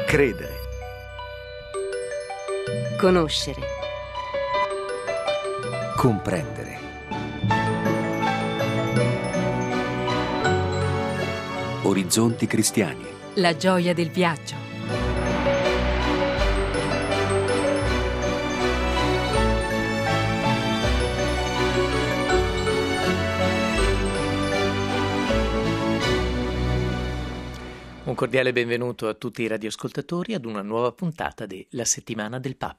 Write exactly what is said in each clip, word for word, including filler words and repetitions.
Credere. Conoscere. Comprendere. Orizzonti cristiani. La gioia del viaggio. Un cordiale benvenuto a tutti i radioascoltatori ad una nuova puntata di La Settimana del Papa.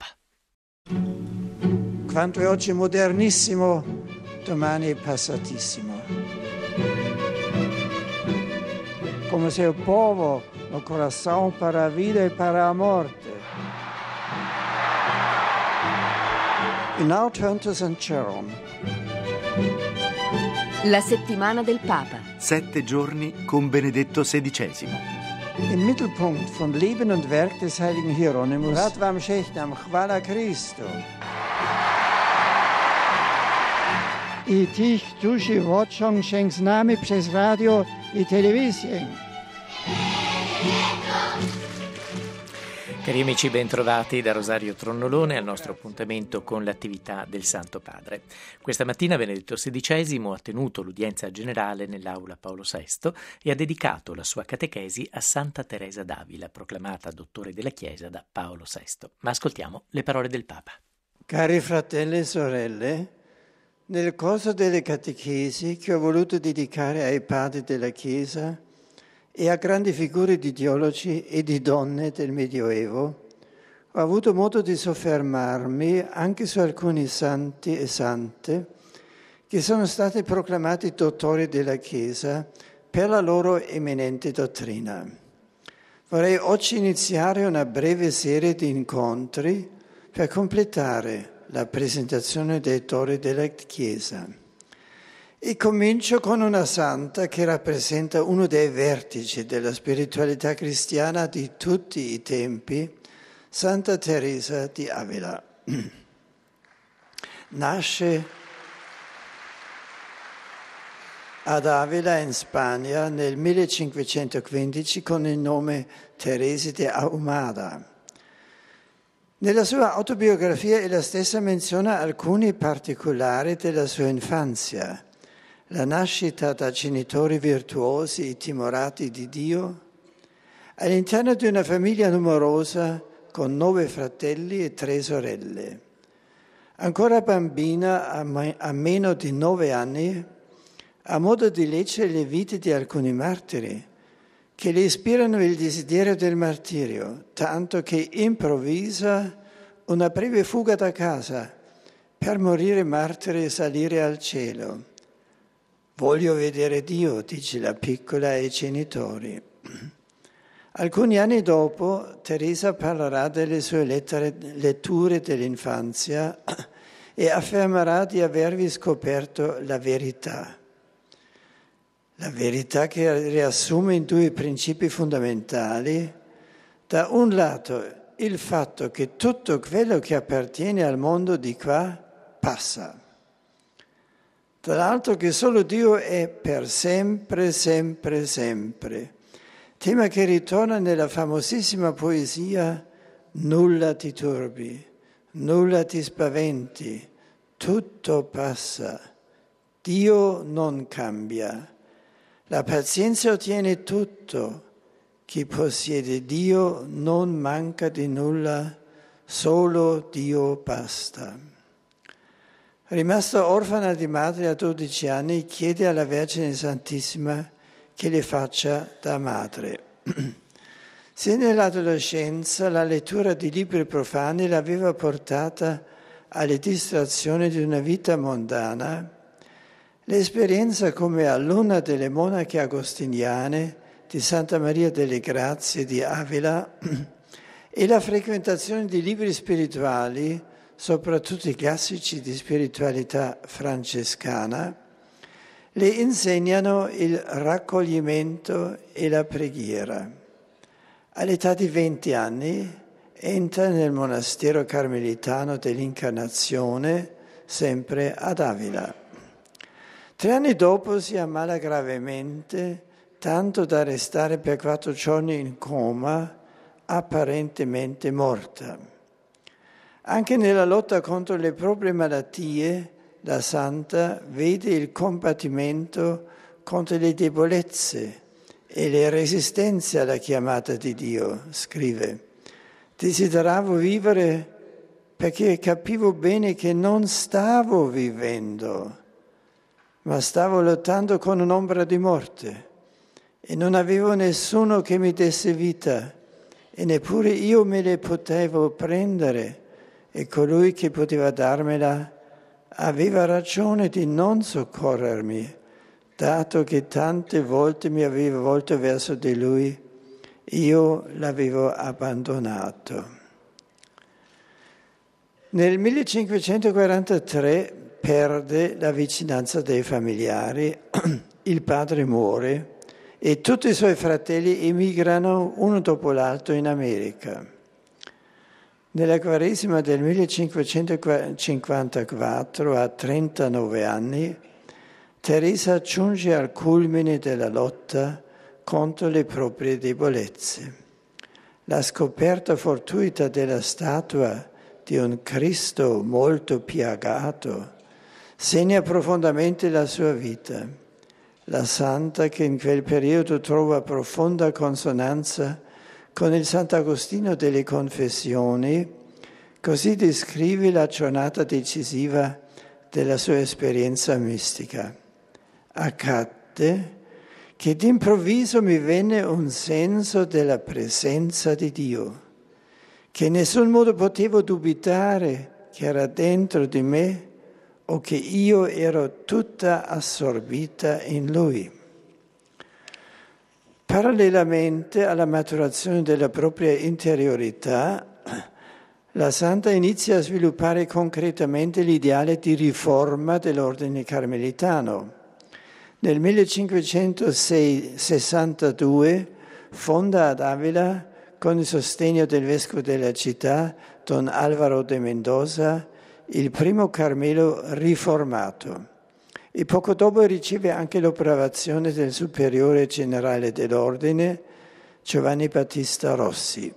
Quanto è oggi modernissimo, domani è passatissimo. Come se il povo, il coração para a vida e para a morte. In autunno Sankt Jerome. La Settimana del Papa. Sette giorni con Benedetto sedicesimo. Im Mittelpunkt von Leben und Werk des heiligen Hieronymus, Rad vam Shechnam, Chwala Christo. I tich duši vočong šenk nami przez radio i televisione. Cari amici, bentrovati da Rosario Tronnolone al nostro appuntamento con l'attività del Santo Padre. Questa mattina Benedetto sedicesimo ha tenuto l'udienza generale nell'Aula Paolo sesto e ha dedicato la sua catechesi a Santa Teresa d'Avila, proclamata dottore della Chiesa da Paolo sesto. Ma ascoltiamo le parole del Papa. Cari fratelli e sorelle, nel corso delle catechesi che ho voluto dedicare ai padri della Chiesa e a grandi figure di teologi e di donne del Medioevo, ho avuto modo di soffermarmi anche su alcuni santi e sante che sono stati proclamati dottori della Chiesa per la loro eminente dottrina. Vorrei oggi iniziare una breve serie di incontri per completare la presentazione dei dottori della Chiesa. E comincio con una santa che rappresenta uno dei vertici della spiritualità cristiana di tutti i tempi, Santa Teresa di Avila. Nasce ad Avila in Spagna nel millecinquecentoquindici con il nome Teresa de Ahumada. Nella sua autobiografia ella stessa menziona alcuni particolari della sua infanzia. La nascita da genitori virtuosi e timorati di Dio, all'interno di una famiglia numerosa con nove fratelli e tre sorelle. Ancora bambina, a, me- a meno di nove anni, ha modo di leggere le vite di alcuni martiri che le ispirano il desiderio del martirio, tanto che improvvisa una breve fuga da casa per morire martire e salire al cielo. Voglio vedere Dio, dice la piccola ai genitori. Alcuni anni dopo, Teresa parlerà delle sue lettere, letture dell'infanzia e affermerà di avervi scoperto la verità. La verità che riassume in due principi fondamentali. Da un lato, il fatto che tutto quello che appartiene al mondo di qua passa. Dall'altro che solo Dio è per sempre, sempre, sempre. Tema che ritorna nella famosissima poesia Nulla ti turbi, nulla ti spaventi, tutto passa. Dio non cambia. La pazienza ottiene tutto. Chi possiede Dio non manca di nulla, solo Dio basta. Rimasta orfana di madre a dodici anni, chiede alla Vergine Santissima che le faccia da madre. Se nell'adolescenza la lettura di libri profani l'aveva portata alle distrazioni di una vita mondana, l'esperienza come alunna delle monache agostiniane di Santa Maria delle Grazie di Avila e la frequentazione di libri spirituali, soprattutto i classici di spiritualità francescana, le insegnano il raccoglimento e la preghiera. All'età di venti anni entra nel monastero carmelitano dell'Incarnazione, sempre ad Avila. Tre anni dopo si ammala gravemente, tanto da restare per quattro giorni in coma apparentemente morta. Anche nella lotta contro le proprie malattie, la Santa vede il combattimento contro le debolezze e le resistenze alla chiamata di Dio, scrive. Desideravo vivere perché capivo bene che non stavo vivendo, ma stavo lottando con un'ombra di morte e non avevo nessuno che mi desse vita e neppure io me le potevo prendere e colui che poteva darmela aveva ragione di non soccorrermi, dato che tante volte mi avevo volto verso di lui, io l'avevo abbandonato. Nel millecinquecentoquarantatré perde la vicinanza dei familiari, il padre muore e tutti i suoi fratelli emigrano uno dopo l'altro in America. Nella Quaresima del millecinquecentocinquantaquattro, a trentanove anni, Teresa giunge al culmine della lotta contro le proprie debolezze. La scoperta fortuita della statua di un Cristo molto piagato segna profondamente la sua vita. La Santa, che in quel periodo trova profonda consonanza con il Sant'Agostino delle Confessioni, così descrive la giornata decisiva della sua esperienza mistica. Accadde che d'improvviso mi venne un senso della presenza di Dio, che in nessun modo potevo dubitare che era dentro di me o che io ero tutta assorbita in Lui. Parallelamente alla maturazione della propria interiorità, la Santa inizia a sviluppare concretamente l'ideale di riforma dell'ordine carmelitano. Nel millecinquecentosessantadue fonda ad Avila, con il sostegno del vescovo della città, Don Álvaro de Mendoza, il primo Carmelo riformato. E poco dopo riceve anche l'approvazione del superiore generale dell'ordine, Giovanni Battista Rossi.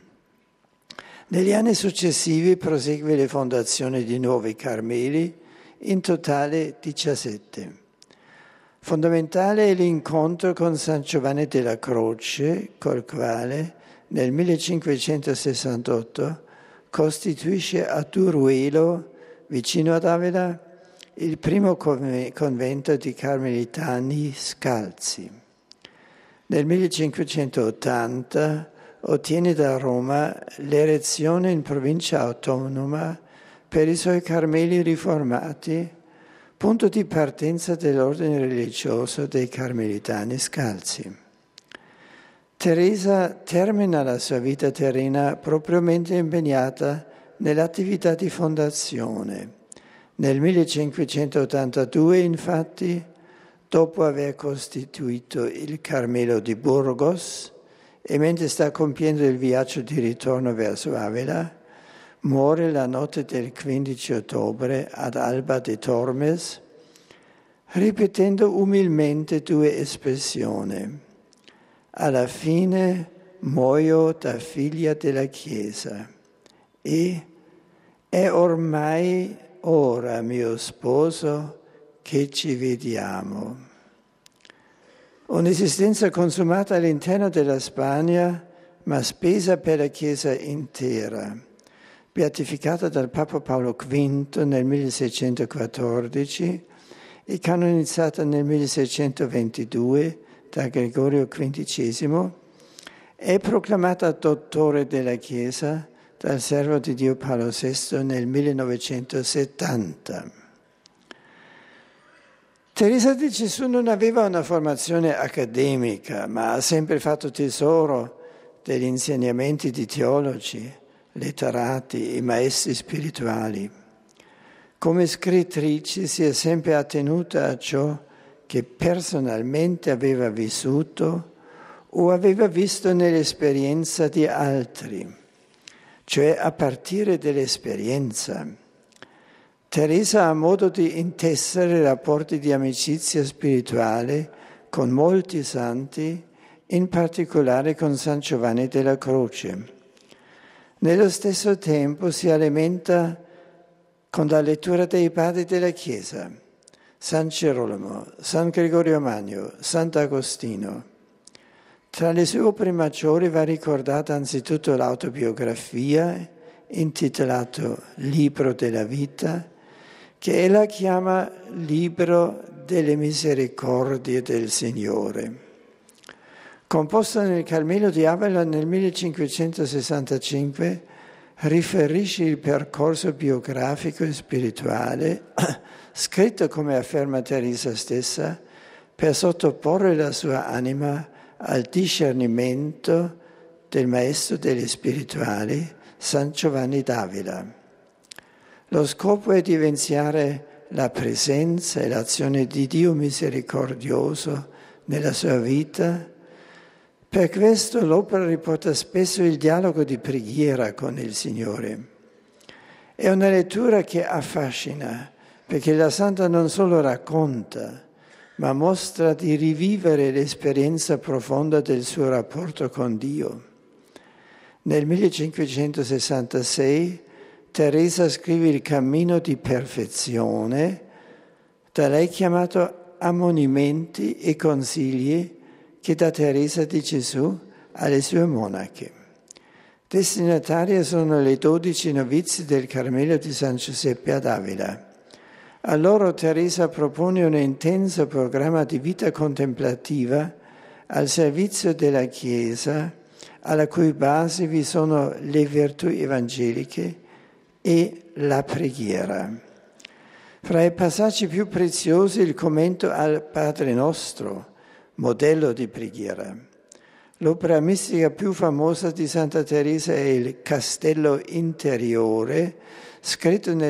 Negli anni successivi prosegue le fondazioni di nuovi Carmeli, in totale diciassette. Fondamentale è l'incontro con San Giovanni della Croce, col quale nel millecinquecentosessantotto costituisce a Duruelo, vicino ad Avila, il primo convento di carmelitani scalzi. Nel millecinquecentottanta ottiene da Roma l'erezione in provincia autonoma per i suoi Carmeli riformati, punto di partenza dell'ordine religioso dei Carmelitani Scalzi. Teresa termina la sua vita terrena propriamente impegnata nell'attività di fondazione. Nel millecinquecentottantadue, infatti, dopo aver costituito il Carmelo di Burgos e mentre sta compiendo il viaggio di ritorno verso Avila, muore la notte del quindici ottobre ad Alba de Tormes, ripetendo umilmente due espressioni. Alla fine muoio da figlia della Chiesa e è ormai ora, mio sposo, che ci vediamo. Un'esistenza consumata all'interno della Spagna, ma spesa per la Chiesa intera. Beatificata dal Papa Paolo quinto nel milleseicentoquattordici e canonizzata nel milleseicentoventidue da Gregorio quindicesimo, è proclamata dottore della Chiesa dal servo di Dio Paolo sesto nel millenovecentosettanta. Teresa di Gesù non aveva una formazione accademica, ma ha sempre fatto tesoro degli insegnamenti di teologi, letterati e maestri spirituali. Come scrittrice si è sempre attenuta a ciò che personalmente aveva vissuto o aveva visto nell'esperienza di altri, cioè a partire dall'esperienza. Teresa ha modo di intessere rapporti di amicizia spirituale con molti santi in particolare con San Giovanni della Croce. Nello stesso tempo si alimenta con la lettura dei padri della Chiesa, San Gerolamo, San Gregorio Magno, Sant'Agostino. Tra le sue opere maggiori va ricordata anzitutto l'autobiografia, intitolato Libro della vita, che ella chiama Libro delle misericordie del Signore. Composta nel Carmelo di Avila nel millecinquecentosessantacinque, riferisce il percorso biografico e spirituale, scritto, come afferma Teresa stessa, per sottoporre la sua anima al discernimento del maestro degli spirituali, San Giovanni d'Avila. Lo scopo è di evidenziare la presenza e l'azione di Dio misericordioso nella sua vita. Per questo l'opera riporta spesso il dialogo di preghiera con il Signore. È una lettura che affascina, perché la Santa non solo racconta, ma mostra di rivivere l'esperienza profonda del suo rapporto con Dio. Nel millecinquecentosessantasei Teresa scrive il Cammino di perfezione, da lei chiamato Ammonimenti e consigli che da Teresa di Gesù alle sue monache. Destinatarie sono le dodici novizie del Carmelo di San Giuseppe ad Avila. A loro Teresa propone un intenso programma di vita contemplativa al servizio della Chiesa, alla cui base vi sono le virtù evangeliche e la preghiera. Fra i passaggi più preziosi il commento al Padre Nostro, modello di preghiera. L'opera mistica più famosa di Santa Teresa è il Castello Interiore, scritto nel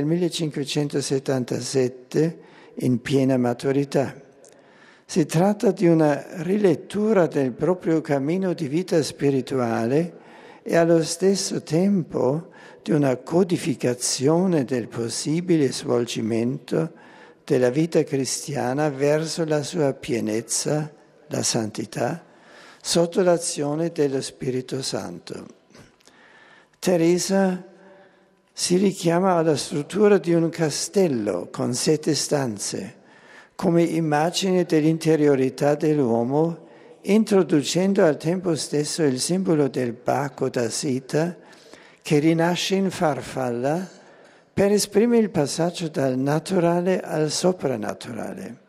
millecinquecentosettantasette in piena maturità. Si tratta di una rilettura del proprio cammino di vita spirituale e allo stesso tempo di una codificazione del possibile svolgimento della vita cristiana verso la sua pienezza, la santità, sotto l'azione dello Spirito Santo. Teresa si richiama alla struttura di un castello con sette stanze, come immagine dell'interiorità dell'uomo, introducendo al tempo stesso il simbolo del baco da seta che rinasce in farfalla per esprimere il passaggio dal naturale al soprannaturale.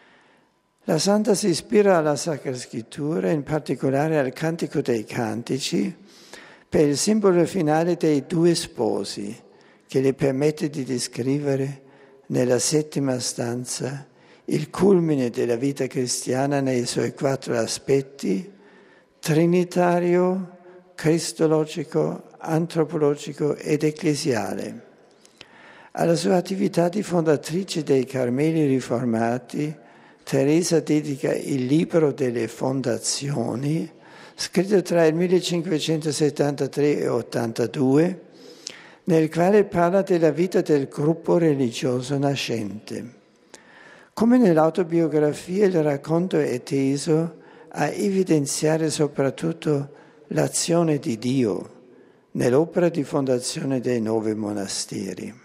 La Santa si ispira alla Sacra Scrittura, in particolare al Cantico dei Cantici, per il simbolo finale dei due sposi, che le permette di descrivere nella settima stanza il culmine della vita cristiana nei suoi quattro aspetti: trinitario, cristologico, antropologico ed ecclesiale. Alla sua attività di fondatrice dei Carmeli Riformati, Teresa dedica il Libro delle Fondazioni, scritto tra il millecinquecentosettantatré e ottantadue, nel quale parla della vita del gruppo religioso nascente. Come nell'autobiografia, il racconto è teso a evidenziare soprattutto l'azione di Dio nell'opera di fondazione dei nuovi monasteri.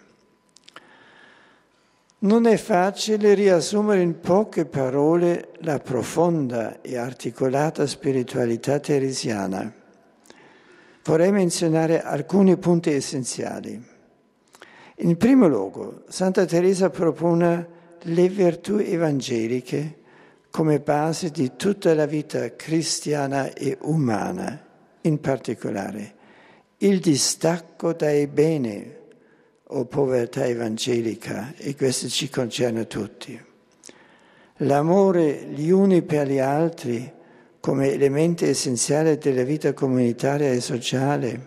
Non è facile riassumere in poche parole la profonda e articolata spiritualità teresiana. Vorrei menzionare alcuni punti essenziali. In primo luogo, Santa Teresa propone le virtù evangeliche come base di tutta la vita cristiana e umana, in particolare il distacco dai beni o povertà evangelica, e questo ci concerne tutti. L'amore gli uni per gli altri come elemento essenziale della vita comunitaria e sociale.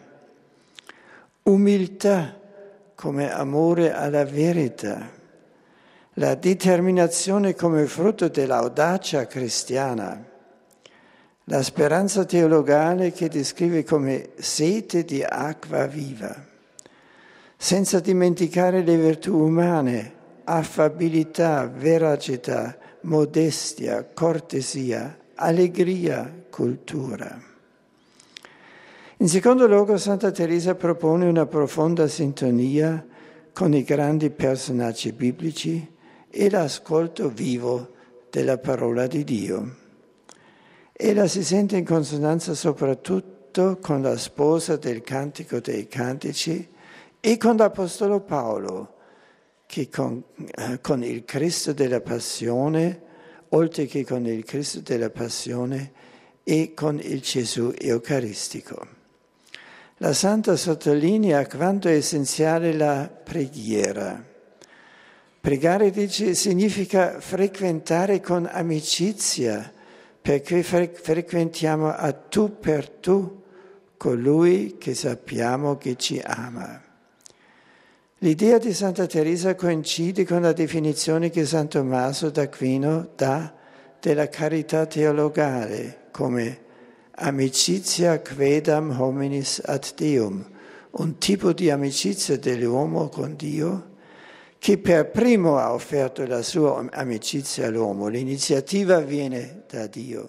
Umiltà come amore alla verità. La determinazione come frutto dell'audacia cristiana. La speranza teologale che descrive come sete di acqua viva. Senza dimenticare le virtù umane, affabilità, veracità, modestia, cortesia, allegria, cultura. In secondo luogo, Santa Teresa propone una profonda sintonia con i grandi personaggi biblici e l'ascolto vivo della parola di Dio. Ella si sente in consonanza soprattutto con la sposa del Cantico dei Cantici e con l'Apostolo Paolo, che con, eh, con il Cristo della Passione, oltre che con il Cristo della Passione, e con il Gesù Eucaristico. La Santa sottolinea quanto è essenziale la preghiera. Pregare, dice, significa frequentare con amicizia, perché fre- frequentiamo a tu per tu colui che sappiamo che ci ama. L'idea di Santa Teresa coincide con la definizione che San Tommaso d'Aquino dà della carità teologale come amicizia quedam hominis ad Deum, un tipo di amicizia dell'uomo con Dio che per primo ha offerto la sua amicizia all'uomo. L'iniziativa viene da Dio.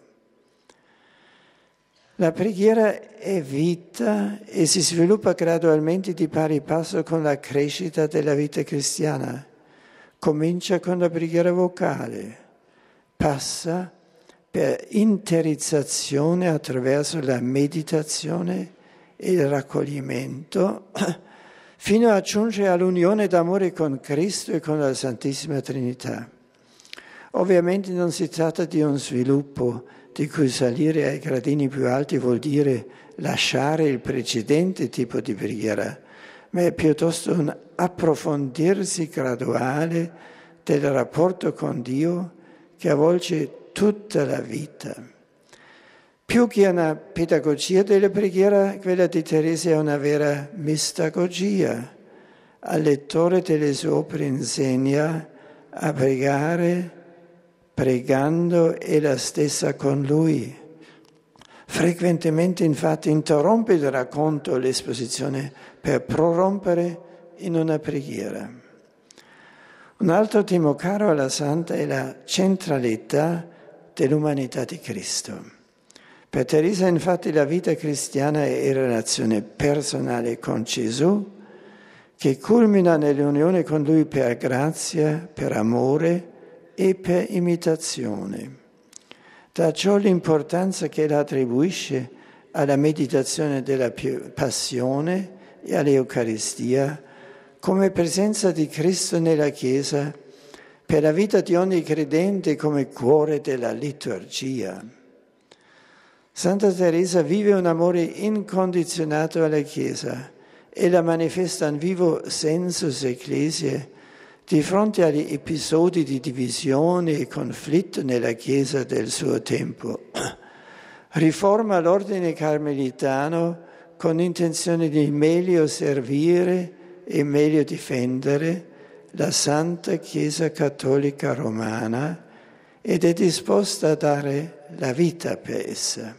La preghiera è vita e si sviluppa gradualmente di pari passo con la crescita della vita cristiana. Comincia con la preghiera vocale, passa per interizzazione attraverso la meditazione e il raccoglimento, fino a giungere all'unione d'amore con Cristo e con la Santissima Trinità. Ovviamente non si tratta di un sviluppo di cui salire ai gradini più alti vuol dire lasciare il precedente tipo di preghiera, ma è piuttosto un approfondirsi graduale del rapporto con Dio che avvolge tutta la vita. Più che una pedagogia della preghiera, quella di Teresa è una vera mistagogia. Al lettore delle sue opere insegna a pregare pregando ella stessa con lui. Frequentemente infatti interrompe il racconto o l'esposizione per prorompere in una preghiera. Un altro tema caro alla Santa è la centralità dell'umanità di Cristo. Per Teresa infatti la vita cristiana è in relazione personale con Gesù, che culmina nell'unione con Lui per grazia, per amore e per imitazione. Da ciò l'importanza che ella attribuisce alla meditazione della passione e all'Eucaristia come presenza di Cristo nella Chiesa per la vita di ogni credente come cuore della liturgia. Santa Teresa vive un amore incondizionato alla Chiesa e la manifesta in vivo sensus ecclesiae di fronte agli episodi di divisione e conflitto nella Chiesa del suo tempo. Riforma l'ordine carmelitano con intenzione di meglio servire e meglio difendere la Santa Chiesa Cattolica Romana ed è disposta a dare la vita per essa.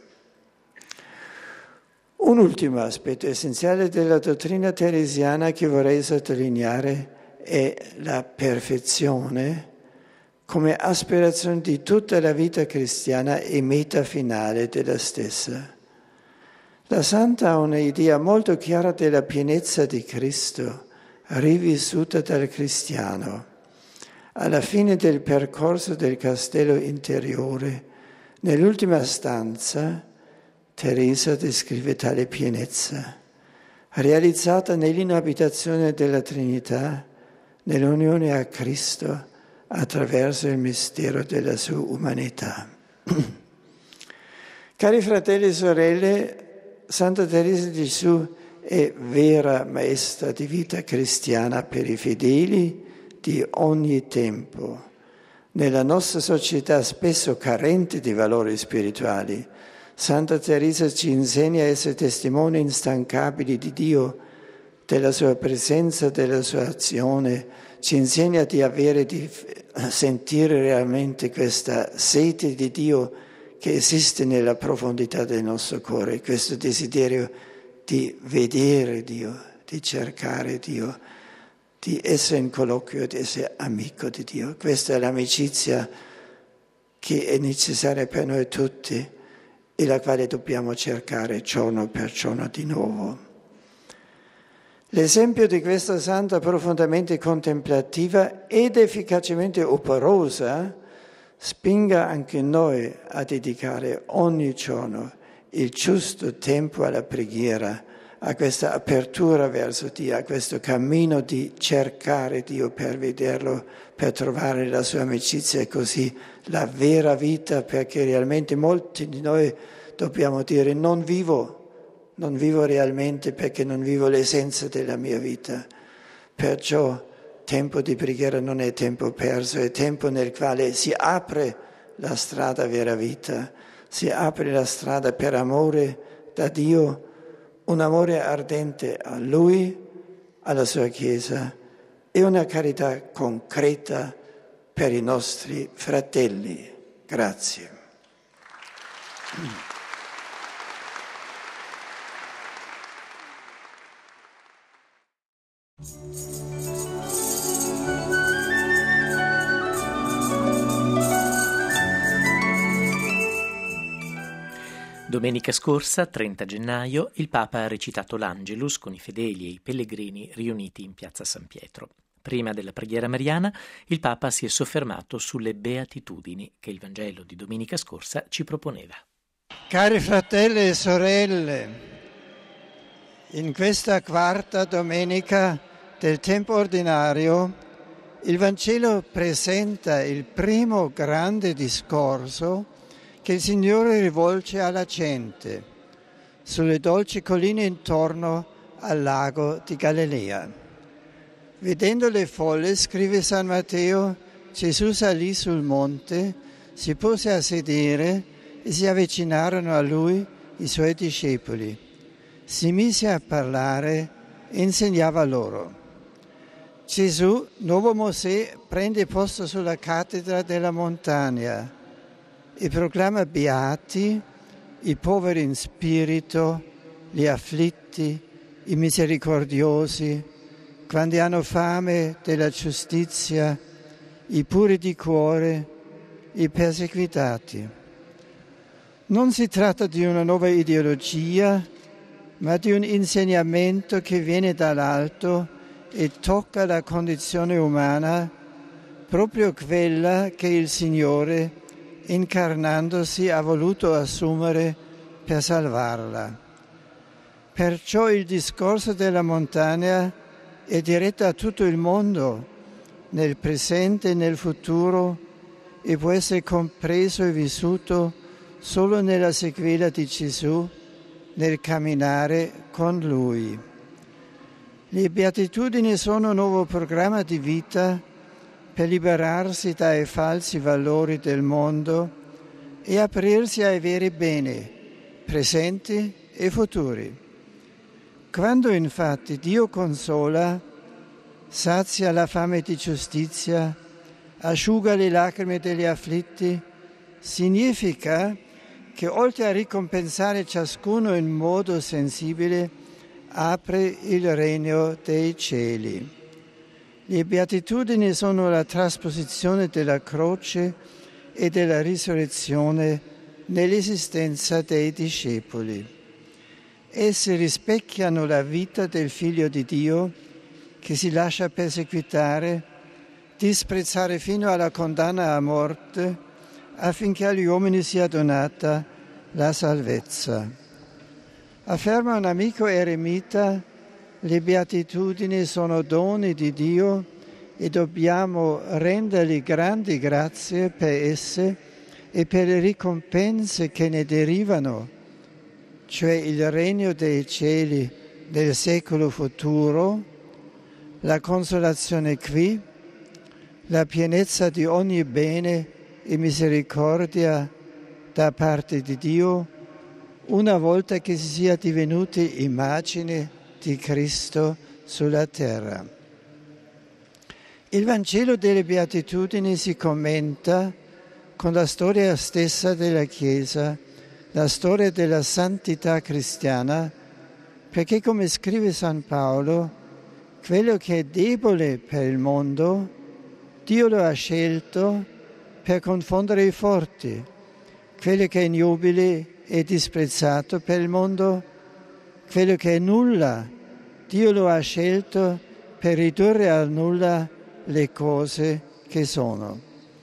Un ultimo aspetto essenziale della dottrina teresiana che vorrei sottolineare è la perfezione come aspirazione di tutta la vita cristiana e meta finale della stessa. La Santa ha un'idea molto chiara della pienezza di Cristo, rivissuta dal cristiano. Alla fine del percorso del castello interiore, nell'ultima stanza, Teresa descrive tale pienezza, realizzata nell'inabitazione della Trinità, nell'unione a Cristo attraverso il mistero della sua umanità. Cari fratelli e sorelle, Santa Teresa di Gesù è vera maestra di vita cristiana per i fedeli di ogni tempo. Nella nostra società spesso carente di valori spirituali, Santa Teresa ci insegna a essere testimoni instancabili di Dio, della sua presenza, della sua azione, ci insegna di avere, di sentire realmente questa sete di Dio che esiste nella profondità del nostro cuore, questo desiderio di vedere Dio, di cercare Dio, di essere in colloquio, di essere amico di Dio. Questa è l'amicizia che è necessaria per noi tutti e la quale dobbiamo cercare giorno per giorno di nuovo. L'esempio di questa santa profondamente contemplativa ed efficacemente operosa spinga anche noi a dedicare ogni giorno il giusto tempo alla preghiera, a questa apertura verso Dio, a questo cammino di cercare Dio per vederlo, per trovare la sua amicizia e così la vera vita, perché realmente molti di noi dobbiamo dire non vivo, non vivo realmente perché non vivo l'essenza della mia vita. Perciò tempo di preghiera non è tempo perso, è tempo nel quale si apre la strada vera vita, si apre la strada per amore da Dio, un amore ardente a Lui, alla sua Chiesa e una carità concreta per i nostri fratelli. Grazie. Domenica scorsa, trenta gennaio, il Papa ha recitato l'Angelus con i fedeli e i pellegrini riuniti in piazza San Pietro. Prima della preghiera mariana, il Papa si è soffermato sulle beatitudini che il Vangelo di domenica scorsa ci proponeva. Cari fratelli e sorelle, in questa quarta domenica del tempo ordinario, il Vangelo presenta il primo grande discorso che il Signore rivolge alla gente sulle dolci colline intorno al lago di Galilea. Vedendo le folle, scrive San Matteo, Gesù salì sul monte, si pose a sedere e si avvicinarono a lui i suoi discepoli. Si mise a parlare e insegnava loro. Gesù, nuovo Mosè, prende posto sulla cattedra della montagna e proclama beati i poveri in spirito, gli afflitti, i misericordiosi, quando hanno fame della giustizia, i puri di cuore, i perseguitati. Non si tratta di una nuova ideologia, ma di un insegnamento che viene dall'alto e tocca la condizione umana, proprio quella che il Signore incarnandosi ha voluto assumere per salvarla. Perciò il discorso della montagna è diretto a tutto il mondo, nel presente e nel futuro, e può essere compreso e vissuto solo nella sequela di Gesù, nel camminare con Lui. Le beatitudini sono un nuovo programma di vita per liberarsi dai falsi valori del mondo e aprirsi ai veri beni, presenti e futuri. Quando infatti Dio consola, sazia la fame di giustizia, asciuga le lacrime degli afflitti, significa che oltre a ricompensare ciascuno in modo sensibile, apre il regno dei cieli. Le beatitudini sono la trasposizione della croce e della risurrezione nell'esistenza dei discepoli. Esse rispecchiano la vita del Figlio di Dio che si lascia perseguitare, disprezzare fino alla condanna a morte, affinché agli uomini sia donata la salvezza. Afferma un amico eremita, le beatitudini sono doni di Dio e dobbiamo rendergli grandi grazie per esse e per le ricompense che ne derivano, cioè il regno dei cieli del secolo futuro, la consolazione qui, la pienezza di ogni bene e misericordia da parte di Dio, una volta che si sia divenuti immagine di Cristo sulla terra. Il Vangelo delle Beatitudini si commenta con la storia stessa della Chiesa, la storia della santità cristiana, perché come scrive San Paolo, quello che è debole per il mondo, Dio lo ha scelto per confondere i forti, quello che è nobile e disprezzato per il mondo, quello che è nulla, Dio lo ha scelto per ridurre a nulla le cose che sono.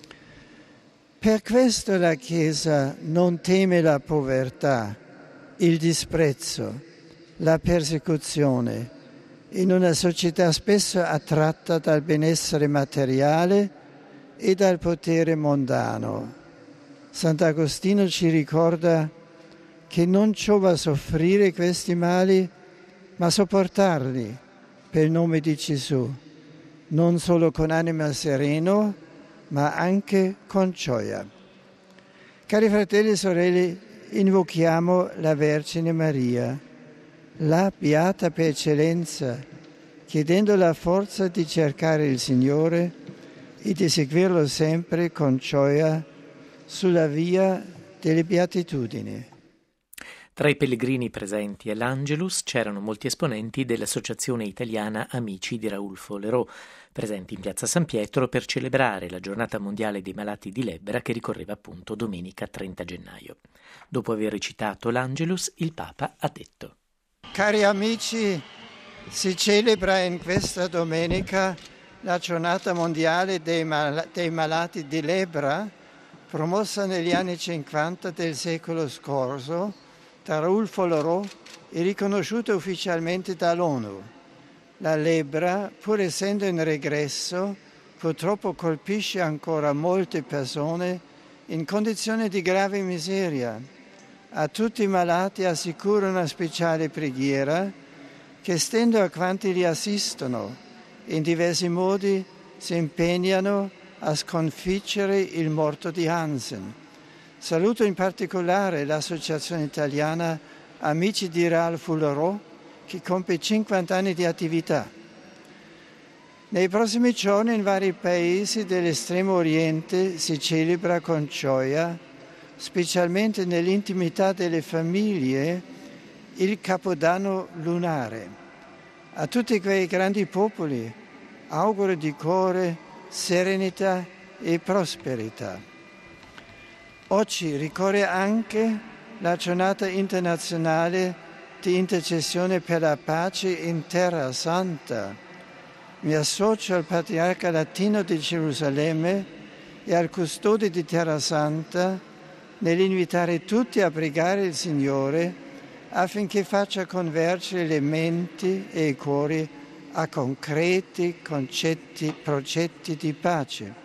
Per questo la Chiesa non teme la povertà, il disprezzo, la persecuzione, in una società spesso attratta dal benessere materiale e dal potere mondano. Sant'Agostino ci ricorda che non giova soffrire questi mali, ma sopportarli per il nome di Gesù, non solo con anima sereno, ma anche con gioia. Cari fratelli e sorelle, invochiamo la Vergine Maria, la Beata per eccellenza, chiedendo la forza di cercare il Signore e di seguirlo sempre con gioia sulla via delle beatitudini. Tra i pellegrini presenti all'Angelus c'erano molti esponenti dell'Associazione Italiana Amici di Raoul Folleraut, presenti in piazza San Pietro per celebrare la Giornata Mondiale dei Malati di Lebbra che ricorreva appunto domenica trenta gennaio. Dopo aver recitato l'Angelus, il Papa ha detto: Cari amici, si celebra in questa domenica la Giornata Mondiale dei, mal- dei Malati di Lebbra, promossa negli anni cinquanta del secolo scorso da Raoul Folleraut e riconosciuta ufficialmente dall'ONU. La lebbra, pur essendo in regresso, purtroppo colpisce ancora molte persone in condizioni di grave miseria. A tutti i malati assicuro una speciale preghiera che stendo a quanti li assistono. In diversi modi si impegnano a sconfiggere il morto di Hansen. Saluto in particolare l'Associazione Italiana Amici di Raoul Folleraut, che compie cinquanta anni di attività. Nei prossimi giorni in vari paesi dell'estremo oriente si celebra con gioia, specialmente nell'intimità delle famiglie, il Capodanno lunare. A tutti quei grandi popoli auguro di cuore serenità e prosperità. Oggi ricorre anche la giornata internazionale di intercessione per la pace in Terra Santa. Mi associo al Patriarca Latino di Gerusalemme e al Custode di Terra Santa nell'invitare tutti a pregare il Signore affinché faccia convergere le menti e i cuori a concreti concetti, progetti di pace.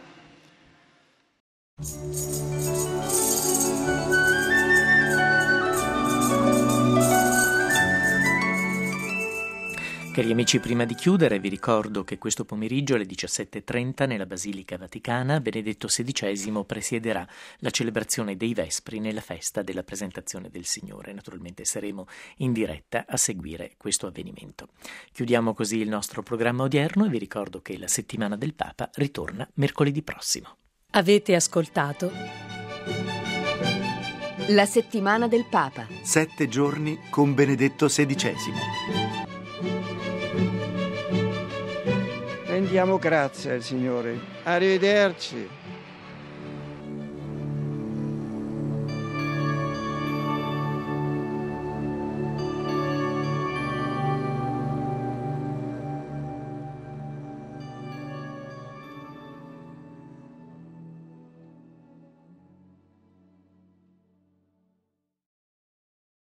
Cari amici, prima di chiudere vi ricordo che questo pomeriggio alle diciassette e trenta nella Basilica Vaticana Benedetto sedicesimo presiederà la celebrazione dei Vespri nella festa della presentazione del Signore. Naturalmente saremo in diretta a seguire questo avvenimento. Chiudiamo così il nostro programma odierno e vi ricordo che la settimana del Papa ritorna mercoledì prossimo. Avete ascoltato La settimana del Papa. Sette giorni con Benedetto sedicesimo. Rendiamo grazie al Signore. Arrivederci.